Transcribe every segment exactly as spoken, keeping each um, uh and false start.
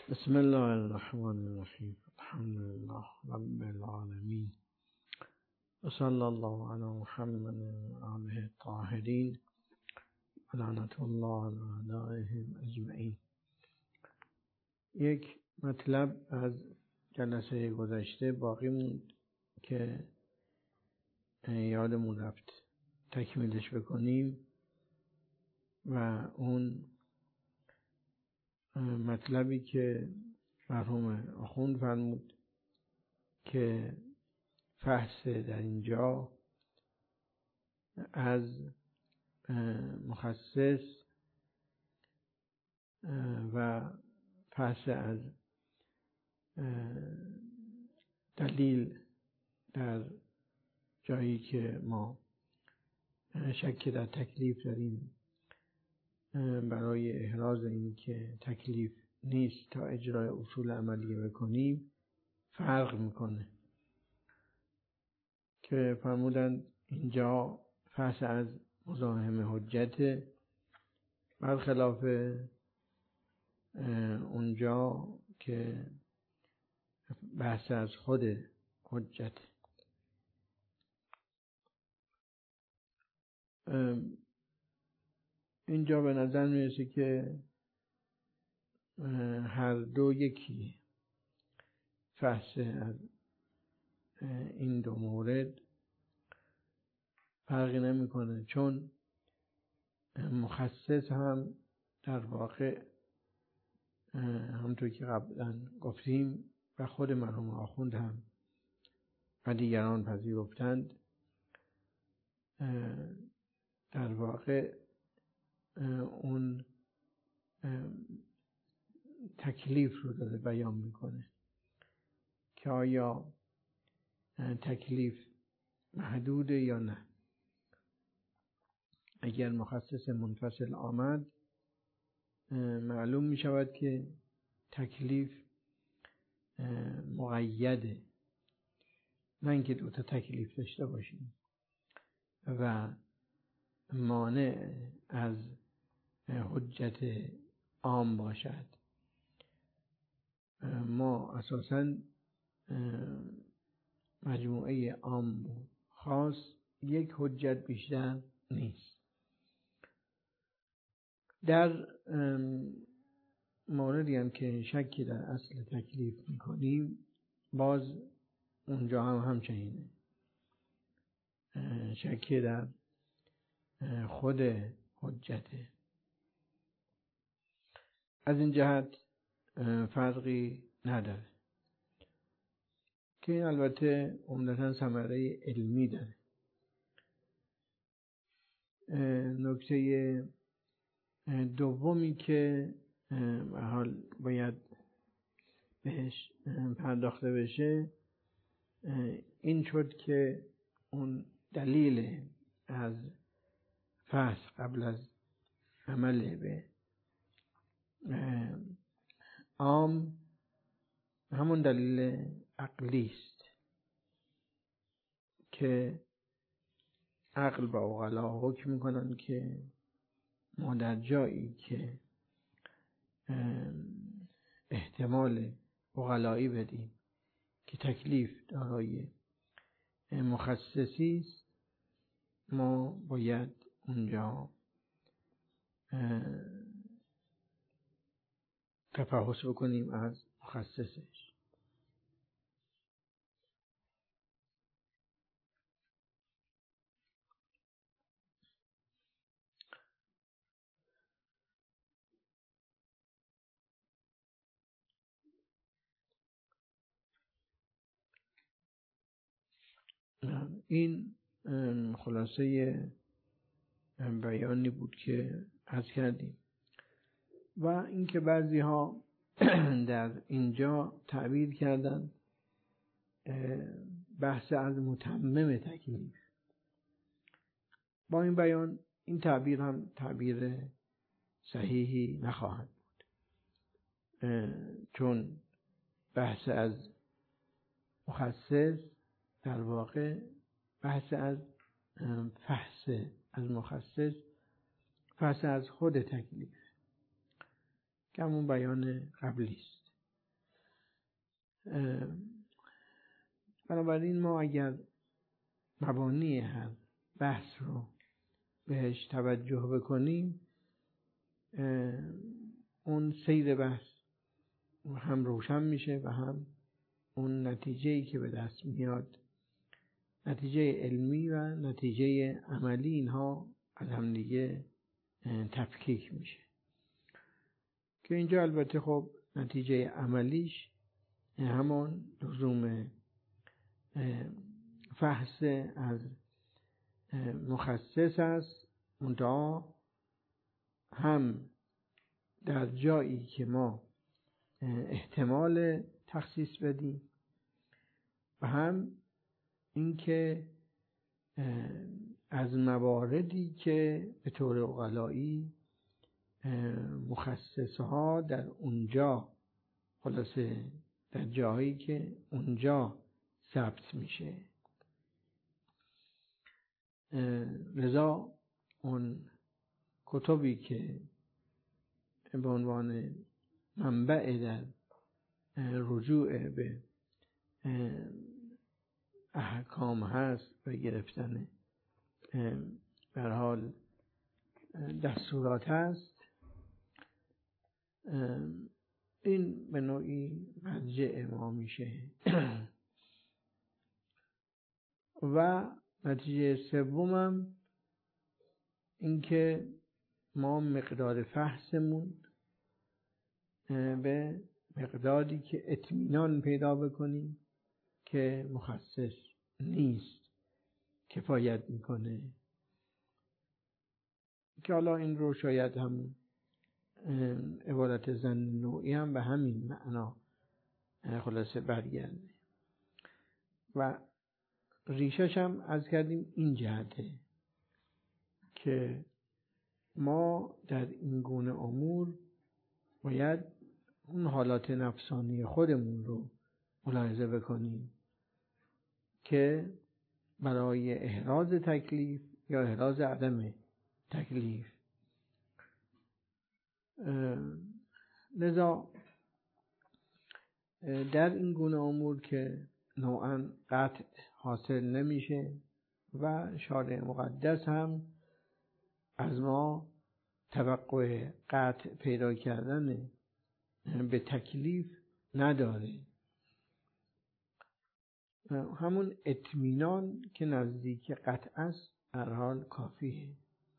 بسم الله الرحمن الرحیم. الحمد لله رب العالمین و صلی الله علی محمد و آله الطاهرین و لعنت الله علی اعدائهم اجمعین. یک مطلب از جلسه گذشته باقی موند که یادمون رفت تکمیلش بکنیم و اون مطلبی که مرحوم آخوند فرمود که فحص در اینجا از مخصص و فحص از دلیل در جایی که ما شک در تکلیف داریم برای احراز این که تکلیف نیست تا اجرای اصول عملیه بکنیم فرق میکنه که فرمودن اینجا فحص از مزاحم حجت برخلاف اونجا که بحث از خود حجت. اینجا به نظر میرسه که هر دو یکی فحص از این دو مورد فرقی نمیکنه، چون مخصص هم در واقع همونطور که قبلا گفتیم و خود مرحوم آخوند هم و دیگران پذیرفتند در واقع اون تکلیف رو داره بیان میکنه که آیا تکلیف محدوده یا نه. اگر مخصص منفصل آمد معلوم می شود که تکلیف مقیده، نه اینکه دو تا تکلیف داشته باشیم و مانع از حجت عام باشد. ما اساساً مجموعه عام و خاص یک حجت بیشتر نیست. در موردی هم که شکی در اصل تکلیف میکنیم باز اونجا هم همچنینه، شکی در خود حجته. از این جهت فرقی نداره که این البته عمدتاً ثمره علمی داره. نکته دومی که به حال باید بهش پرداخته بشه این شد که اون دلیل از فحص قبل از عمل به عام همون دلیل عقلی است که عقل با عقلا حکم میکنن که ما در جایی که احتمال عقلایی بدیم که تکلیف دارای مخصصی است ما باید اونجا تفحص بکنیم از مخصصش. این خلاصه بیانی بود که عرض کردیم و اینکه بعضی ها در اینجا تعبیر کردن بحث از متمم تکلیف. با این بیان این تعبیر هم تعبیر صحیحی نخواهد بود، چون بحث از مخصص در واقع بحث از فحص از مخصص فحص از خود تکلیف که همون بیان قبلی است. بنابراین ما اگر مبانی هر بحث رو بهش توجه بکنیم، اون سیر بحث هم روشن میشه و هم اون نتیجه‌ای که به دست میاد، نتیجه علمی و نتیجه عملی، اینها از هم دیگه تفکیک میشه. که اینجا البته خب نتیجه عملیش همان لزوم فحص از مخصص است، منتها هم در جایی که ما احتمال تخصیص بدیم و هم اینکه از مواردی که به طور عقلایی مخصصها در اونجا، خلاصه در جایی که اونجا ثبت میشه، لذا اون کتبی که به عنوان منبع در رجوع به احکام هست و گرفتن به هر حال دستورات هست، این به نوعی مرجع ما میشه. و نتیجه سومم این که ما مقدار فحصمون به مقداری که اطمینان پیدا بکنیم که مخصص نیست کفایت میکنه، که حالا این رو شاید هم عبارت زن نوعی هم به همین معنا خلاصه برگرده و ریشش هم از کردیم این جهته که ما در این گونه امور باید اون حالات نفسانی خودمون رو ملاحظه بکنیم که برای احراز تکلیف یا احراز عدم تکلیف. لذا در این گونه امور که نوعاً قطع حاصل نمیشه و شارع مقدس هم از ما توقع قطع پیدا کردن به تکلیف نداره، همون اطمینان که نزدیک قطع است هر حال کافیه.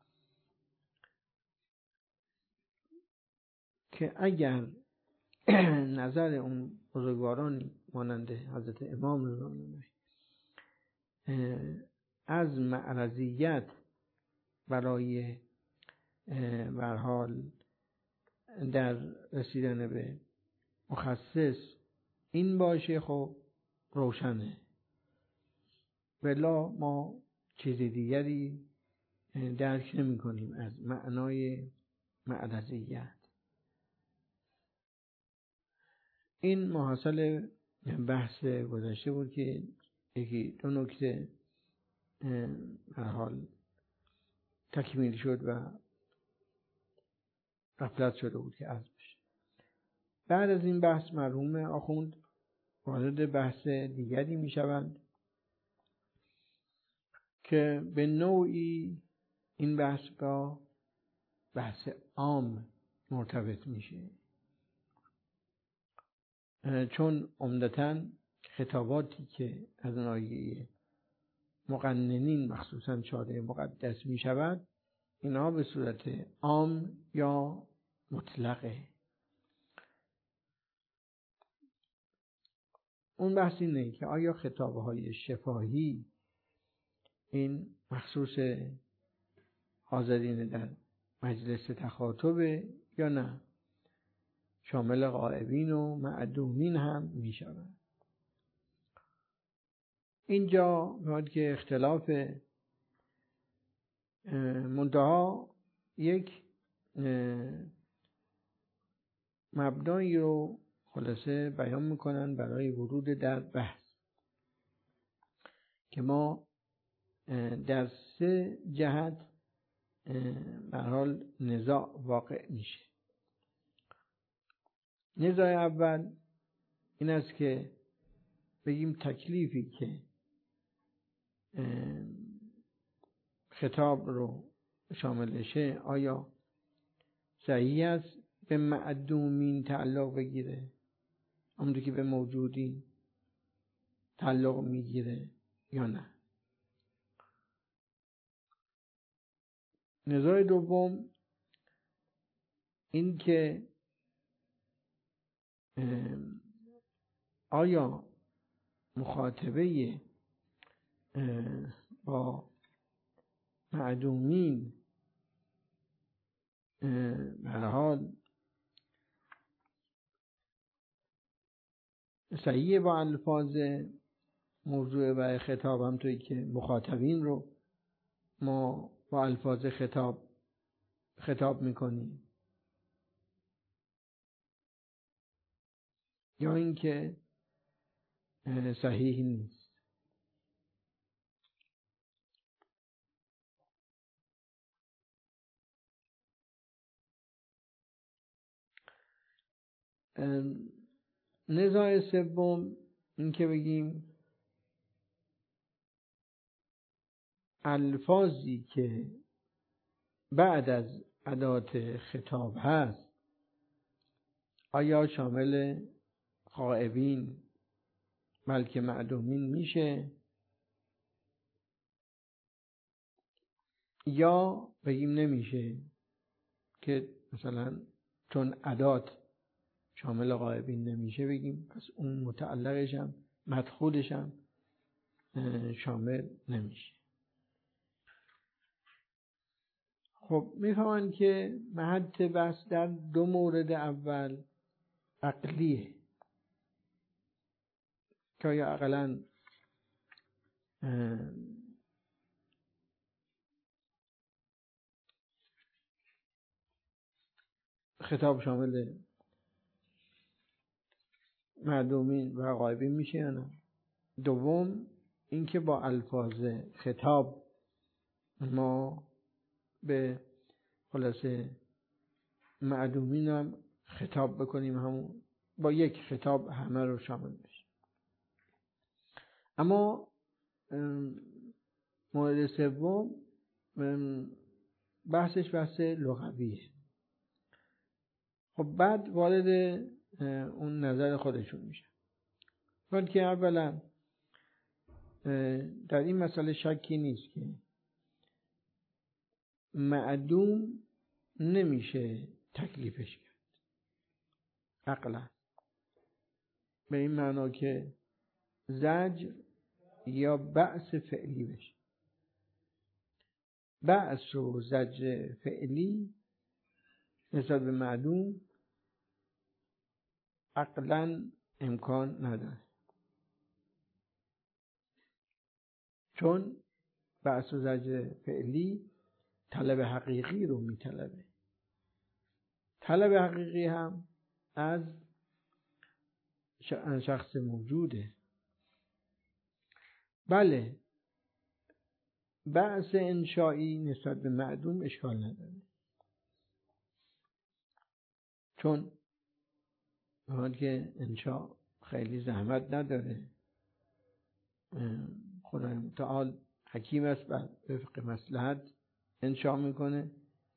که اگر نظر اون بزرگوارانی مانند حضرت امام رضا از معرضیت برای به هر حال در رسیدن به مخصص این باشه، خب روشنه، ولی ما چیز دیگری درک نمی کنیم از معنای معرضیت. این محاصل بحث گذشته بود که یکی دو نکته هر حال تکمیل شد و غفلت شده بود که از بشه. بعد از این بحث مرحوم آخوند وارد بحث دیگری می شوند که به نوعی این بحث با بحث عام مرتبط میشه، چون عمدتاً خطاباتی که از ناحیه مقننین مخصوصاً شارع مقدس می شود، اینا به صورت عام یا مطلقه. اون بحث اینه که آیا خطابهای شفاهی این مخصوص حاضرین در مجلس تخاطبه یا نه، شامل غائبین و معدومین هم می شود. اینجا باید که اختلاف منتها یک مبنایی رو خلاصه بیان میکنن برای ورود در بحث که ما در سه جهت به هر حال نزاع واقع میشه. نزاع اول این است که بگیم تکلیفی که خطاب رو شاملشه آیا صحیح است به معدومین تعلق بگیره، همونطور که به موجودین تعلق میگیره یا نه. نزاع دوم این که آیا مخاطبه با معدومین به هر حال صحیح با الفاظ موضوع و خطاب، همونطوری که مخاطبین رو ما با الفاظ خطاب خطاب میکنیم، یا اینکه صحیح نیست. نزاع سوم این که بگیم الفاظی که بعد از ادات خطاب هست آیا شامل غائبین بلکه معدومین میشه، یا بگیم نمیشه که مثلا چون ادات شامل غائبین نمیشه بگیم پس اون متعلقش هم مدخولش هم شامل نمیشه. خب میفهمن که محط بحث در دو مورد اول عقلیه که آیا عقلاً خطاب شامل معدومین و غایبین میشه یا نه. دوم اینکه با الفاظ خطاب ما به خلاصه معدومین هم خطاب بکنیم، همون با یک خطاب همه رو شامل بشه. اما مورد سوم بحثش بحث لغویه. خب بعد وارد اون نظر خودشون میشه. ولی که اولا در این مسئله شکی نیست که معدوم نمیشه تکلیفش کرد عقلا، به این معنا که زجر یا بأس فعلی بشه. بأس و زجر فعلی نسبت به معدوم عقلا امکان نداره، چون بأس و زجر فعلی طلب حقیقی رو میطلبه. طلب حقیقی هم از شخص موجوده. بله بأس انشایی نسبت به معدوم اشکال نداره، چون حال که انشا خیلی زحمت نداره، خدای متعال حکیم است و وفق مصلحت انشا میکنه،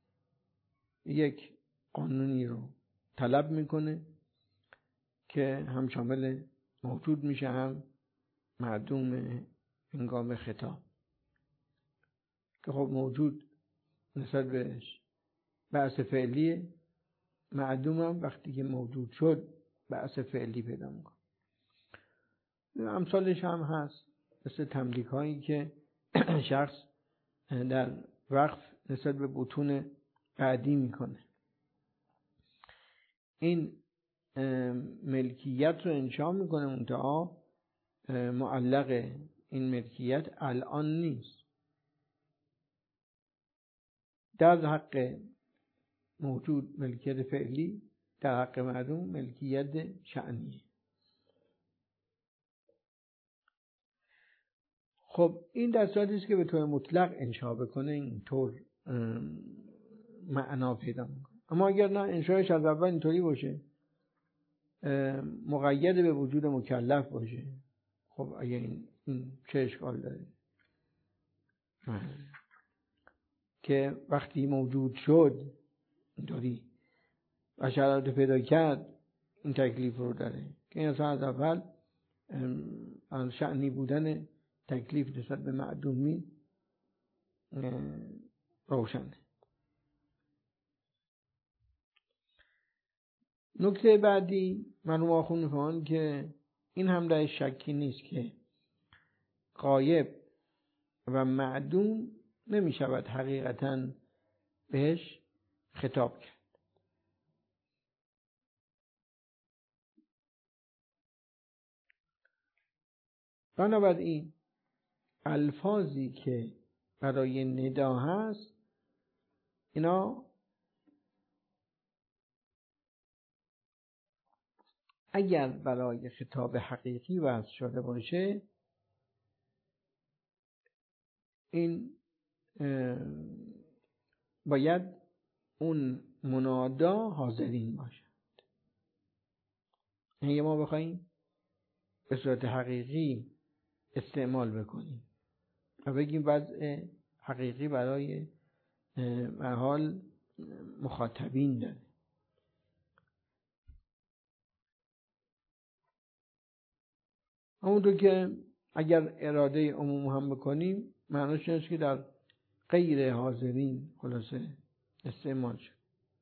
یک قانونی رو طلب میکنه که هم شامل موجود میشه هم معدوم هنگام خطاب، که خب موجود نسبت بهش بأس فعلیه، معدوم هم وقتی که موجود شد بأس فعلی پیدا میکنه. امثالش هم هست، مثل تملیک هایی که شخص در وقف نسبت به بطون بعدی میکنه. این ملکیت رو انشا میکنه، منتها معلق این ملکیت الان نیست. در حق موجود ملکیت فعلی، در حق معدوم ملکیت شأنیه. خب این در صورتی است که به طور مطلق انشا بکنه اینطور معنا پیدا میکنه. اما اگر نه انشایش از اول اینطوری باشه، مقید به وجود مکلف باشه، خب اگه این, این چه اشکال داره که وقتی موجود شد اینطوری و شرایط پیدا کرد این تکلیف رو داره که این اصلا از اول از شأنی بودن تکلیف نسبت به معدومین روشنه. نکته بعدی مرحوم آخوند می‌فرمایند که این هم در شکی نیست که غایب و معدوم نمی شود حقیقتاً بهش خطاب کرد. بنابراین الفاظی که برای ندا هست اینا اگر برای خطاب حقیقی وضع شده باشه این باید اون منادا حاضرین باشد. اگه ما بخوایم به صورت حقیقی استعمال بکنیم و بگیم وضع حقیقی برای به حال مخاطبین داره، همونطور که اگر اراده عموم هم بکنیم معناش اینه که در غیر حاضرین خلاصه استعمال شد.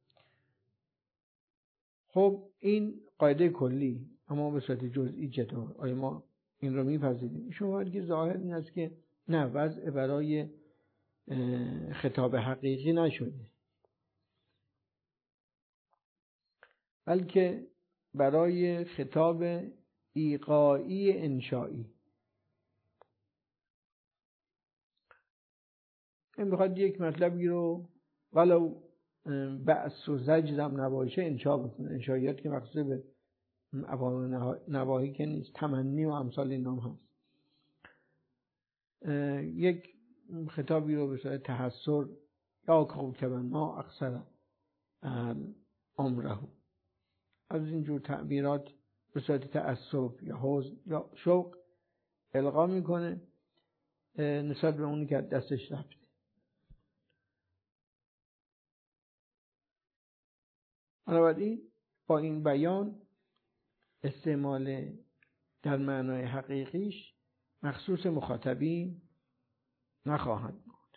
خب این قاعده کلی، اما به صورت جزئی چطور؟ آیا ما این رو میپذیریم؟ شما که ظاهر این است که نه، وضع برای خطاب حقیقی نشده، بلکه برای خطاب ایقاعی انشایی. این میخواد یک مطلبی رو ولو بأس و زجرم نباشه انشا بکنه. انشاییات که مقصود به اوامر نواهی که نیست، تمنی و امثال این نام هست. یک خطابی رو به صورت تحسر یا کوکب ما اکثر عمره، از اینجور تعبیرات به صورت تأسف یا حزن یا شوق القا میکنه نسبت به اونی که دستش رفته. بنابراین با این بیان استعمال در معنای حقیقیش مخصوص مخاطبین نخواهد بود.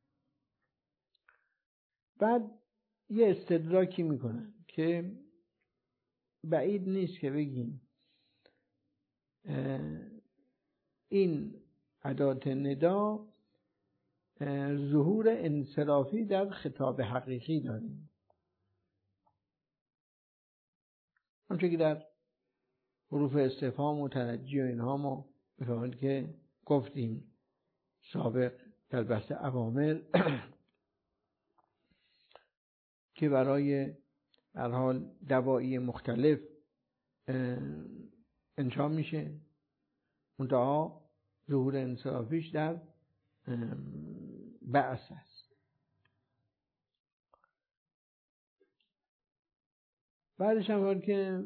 بعد یه استدراکی میکنن که بعید نیست که بگیم این ادات ندا ظهور انصرافی در خطاب حقیقی داره، همچون که در حروف استفهام و ترجی و اینها ما بفهمید که گفتیم سابق در بحث اوامر که برای هر حال دواعی مختلف انشا میشه، منتها ظهور انصرافیش در بعث است. بعدش هم که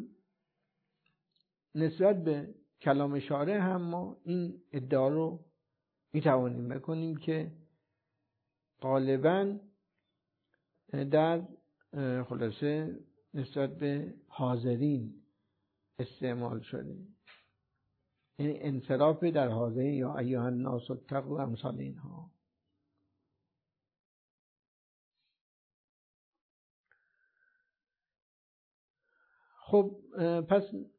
نسبت به کلام شارع هم ما این ادعا رو میتوانیم بکنیم که غالباً در خلاصه نسبت به حاضرین استعمال شده، یعنی انصراف در حاضرین یا ایها الناس اتقوا امثال اینها. خب پس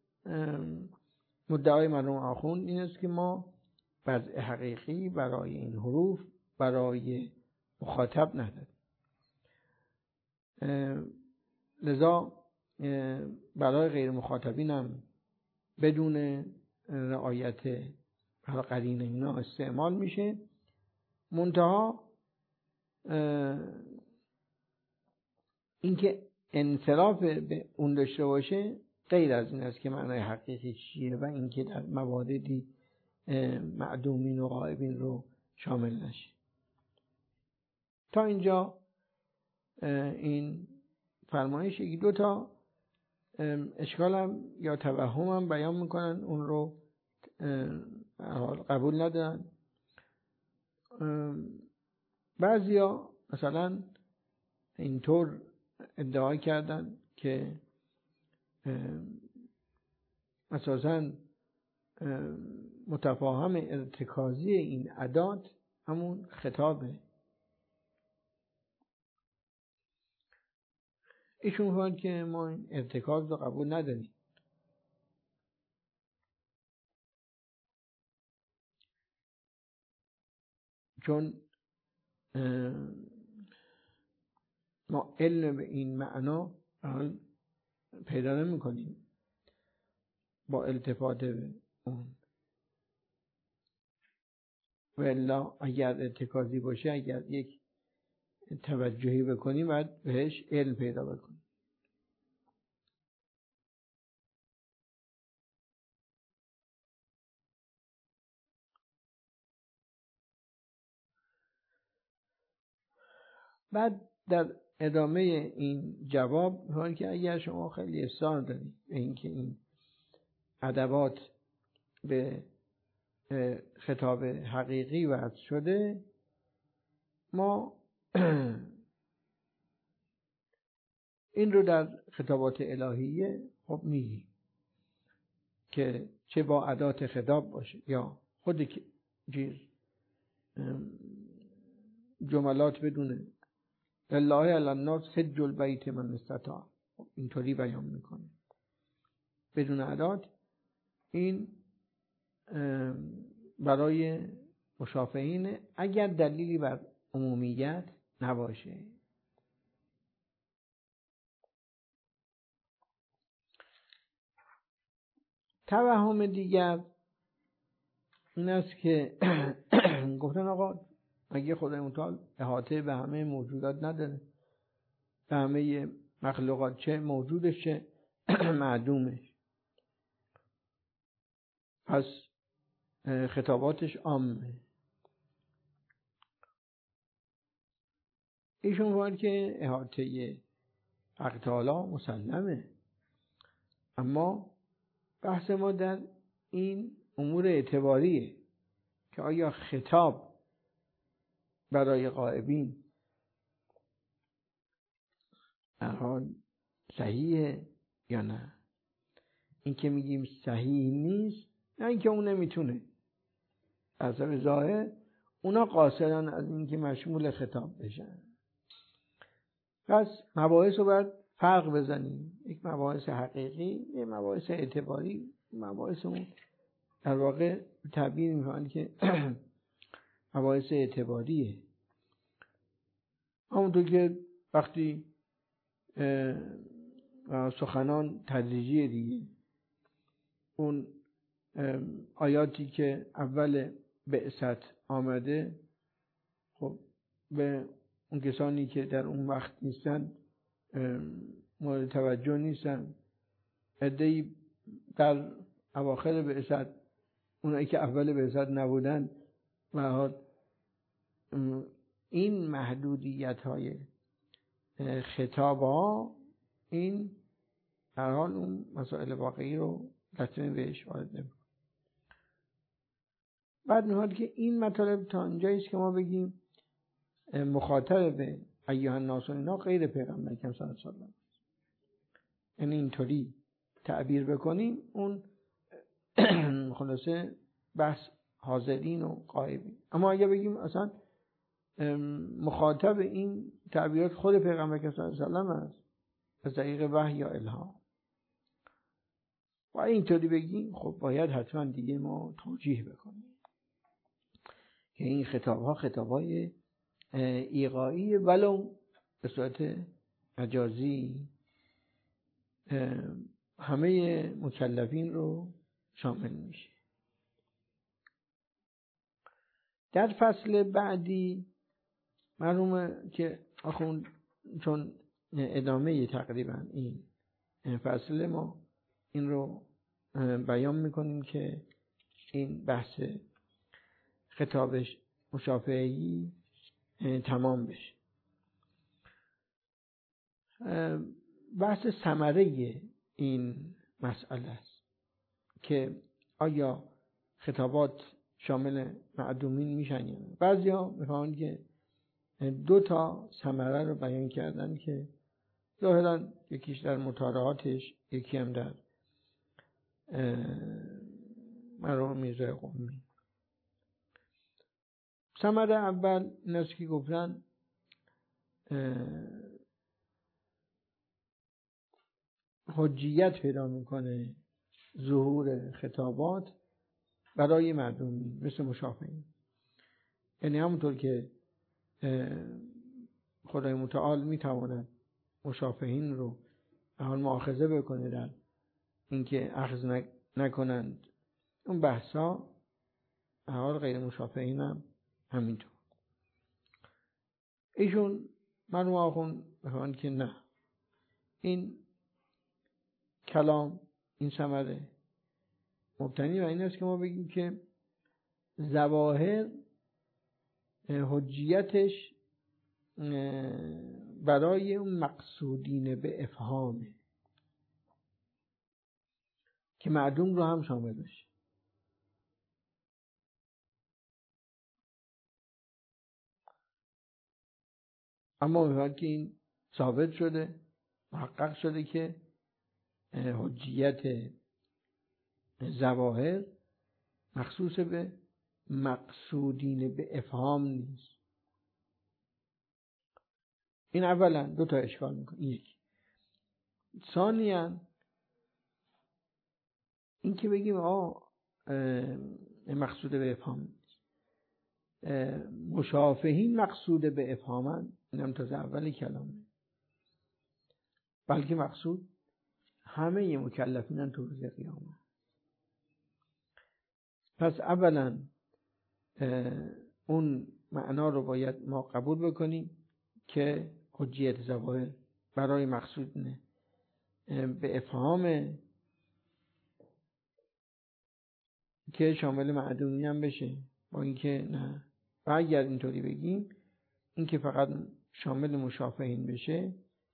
مدعای مرحوم آخوند این است که ما وضع حقیقی برای این حروف برای مخاطب نداریم، لذا برای غیر مخاطبین هم بدون رعایت قرینه اینا استعمال میشه، منتها اینکه انصراف به اون داشته باشه غیر از این است که معنای حقیقی چیه و اینکه در مواردی معدومین و غائبین رو شامل نشه. تا اینجا این فرمایش یکی دو تا اشکالم یا توهمم بیان میکنن، اون رو قبول ندارن. بعضیا مثلا اینطور ادعا کردن که اساساً متفاهم ارتکازی این ادات همون خطابه. ایشون فرمود که ما این ارتکاز رو قبول نداریم، چون ما علم به این معنا پیدا نمی کنیم با التفات به اون، و الا اگر ارتکازی باشه، اگر یک توجهی بکنیم باید بهش علم پیدا بکنیم. بعد در ادامه این جواب میگن که اگر شما خیلی اصرار دارید به اینکه این ادوات به خطاب حقیقی وضع شده، ما این رو در خطابات الهیه خب میگیم که چه با ادات خطاب باشه یا خود چیز جملات بدونه لله علی الناس حج البیت من استطاع، اینطوری بیان میکنه بدون ادات. این برای مشافهین اگر دلیلی بر عمومیت نباشه. توهم دیگر این است که گفتن آقا مگه خدای متعال احاطه به همه موجودات نداره؟ به همه مخلوقات، چه موجودش چه معدومش، پس خطاباتش عامه. ایشون باید که احاطه حق تعالی مسلمه، اما بحث ما در این امور اعتباریه که آیا خطاب برای غائبین حال صحیحه یا نه. این که میگیم صحیح نیست، نه اینکه اون نمیتونه، از ظاهر اونا قاصرن از اینکه مشمول خطاب بشن. پس مباحث رو باید فرق بزنیم، یک مباحث حقیقی، یک مباحث اعتباری. مباحث اون در واقع تعبیر میکنن که مباحث اعتباریه. همونطور که وقتی سخنان تدریجیه دیگه، اون آیاتی که اول بعثت آمده خب به اون کسانی که در اون وقت نیستن مورد توجه نیستن. عده‌ای در اواخر بعثت، اونایی که اول بعثت نبودن، و این محدودیت های خطاب ها این در حال اون مسائل واقعی رو لطمه بهش وارد نمی‌کنه. بعد می‌خواد که این مطالب تا اونجایی است که ما بگیم مخاطب به ایها الناس اینا غیر پیغمبر اکرم صلی الله علیه و آله، یعنی اینطوری تعبیر بکنیم اون خلاصه بحث حاضرین و غایبین. اما اگه بگیم اصلا مخاطب این تعبیرات خود پیغمبر اکرم صلی الله علیه و آله است از طریق وحی یا الهام، و اینطوری بگیم خب باید حتما دیگه ما توجیه بکنیم که این خطاب ها خطاب های ایقاعی ولو به صورت مجازی همه مکلفین رو شامل میشه. در فصل بعدی معلومه که آخون چون ادامه تقریبا این فصل ما این رو بیان میکنیم که این بحث خطابش مشافهه‌ای تمام بشه. بحث ثمره این مسئله است که آیا خطابات شامل معدومین میشن یا نه. بعضیا میخوان که دو تا ثمره رو بیان کردن که ظاهرا یکیش در مطالعاتش، یکی هم در مرحوم میرزا قمی. ثمره اول این است که گفتن حجیت پیدا میکنه ظهور خطابات برای مردمی مثل مشافهین. یعنی همونطور که خدای متعال میتواند مشافهین رو به حال مؤاخذه بکنه در اینکه اخذ نکنند اون بحثا، به حال غیر مشافهین هم همینطور. ایشون مرحوم آخوند میگن که نه، این کلام، این ثمره مبتنی بر این است که ما بگیم که ظواهر حجیتش برای اون مقصودین به افهامه که معدوم رو هم شامل بشه. اما میگن که این ثابت شده، محقق شده که حجیت ظواهر مخصوص به مقصودین به افهام نیست. این اولا دو تا اشکال میکنه. یک، ثانیاً این که بگیم آه مقصود به افهام نیست، مشافهین مقصود به افهامن، اینم تازه اولی کلامه، بلکه مقصود همه مکلفینن تو روز قیامت. پس اولا اون معنا رو باید ما قبول بکنیم که حجیت ظواهر برای مقصود نه به افهام که شامل معدومین هم بشه، با اینکه نه، و اگر اینطوری بگیم این که فقط شامل مشافهین بشه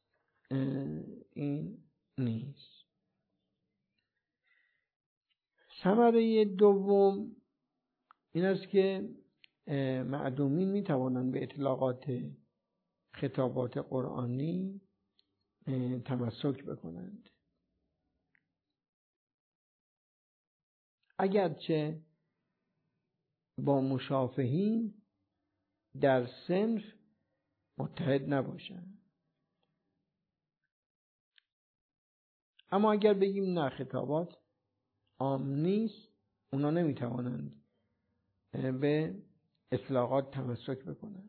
این نیست. ثمره دوم این است که معدومین می توانند به اطلاقات خطابات قرآنی تمسک بکنند، اگرچه با مشافهین در صنف متحد نباشند. اما اگر بگیم نه، خطابات عام نیست، اونا نمیتوانند به اطلاقات تمسک بکنند،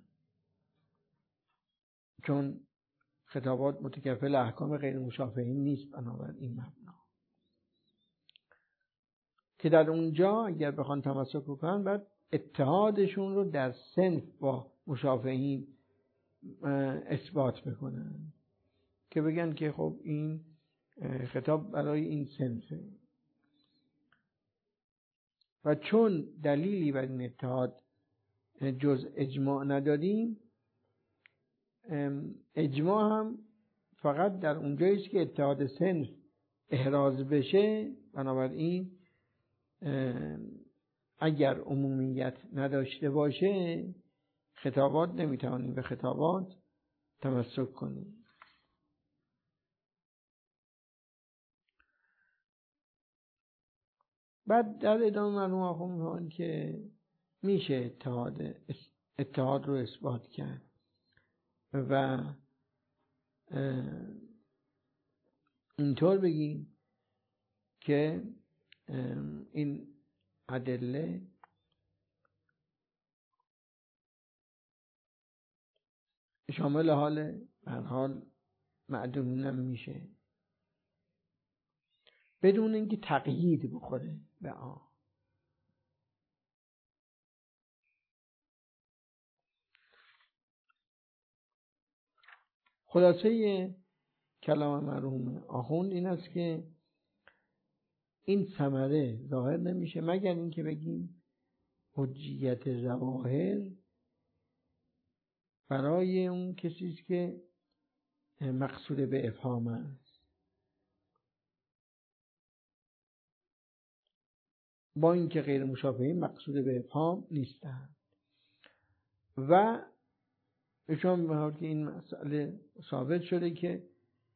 چون خطابات متکفل احکام غیر مشافهین نیست. بنابراین این مبنا که در اونجا اگر بخوان تمسک بکنن باید اتحادشون رو در صنف با مشافهین اثبات بکنن، که بگن که خب این خطاب برای این صنفه. و چون دلیلی بر این اتحاد جز اجماع نداریم، اجماع هم فقط در اونجایی است که اتحاد صنف احراز بشه. بنابراین اگر عمومیت نداشته باشه خطابات نمیتوانیم به خطابات تمسک کنیم. بعد در ادامه معلوم آخوند که میشه اتحاد اتحاد رو اثبات کرد و اینطور بگیم که این ادله شامل حال هر حال معدومین هم میشه بدون اینکه تقیید بخوره به آن. خلاصه کلام مرحوم آخوند این است که این ثمره ظاهر نمیشه مگر اینکه بگیم حجیت ظواهر برای اون کسی است که مقصود به افهام است. با اینکه غیر مشابهین مقصود به افهام نیستند. و چون به حال که این مسئله ثابت شده که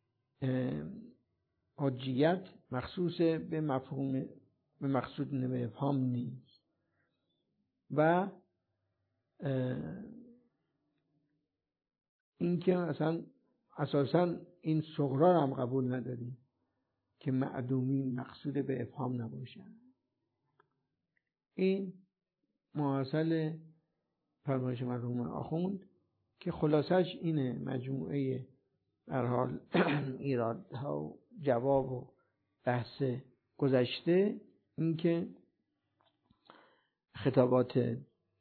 حجیت مخصوص به مفهوم به مقصود به افهام نیست و این که مثلا اساسا این صغرا هم قبول نداریم که معدومین مقصود به افهام نباشن. این محاصل فرمایش مرحوم آخوند که خلاصش اینه، مجموعه در حال ایرادها و جواب و بحث گذشته، این که خطابات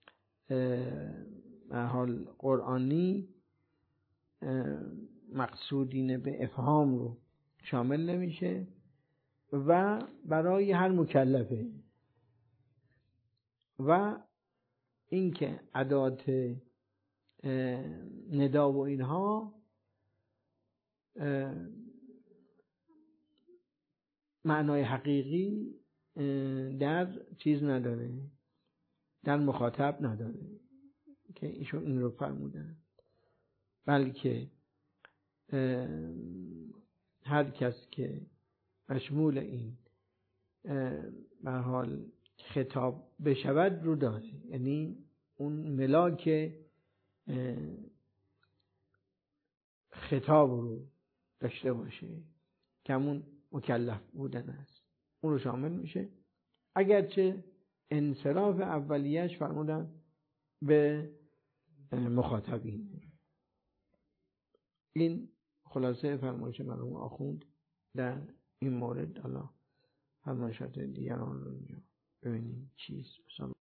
در حال قرآنی مقصودین به افهام رو شامل نمیشه و برای هر مکلفه و اینکه ادات ندا و اینها معنای حقیقی در چیز نداره، در مخاطب نداره که ایشون این رو فرمودن، بلکه هر کس که مشمول این به حال خطاب بشود رو داره، یعنی اون ملاک خطاب رو داشته باشه که همون مکلف بودن است، اون رو شامل میشه. اگرچه انصراف اولیش فرمودن به مخاطبین. این خلاصه فرمایش مرحوم آخوند در این مورد. حالا فرمایشات دیگران رو اینجا ببینیم چیست.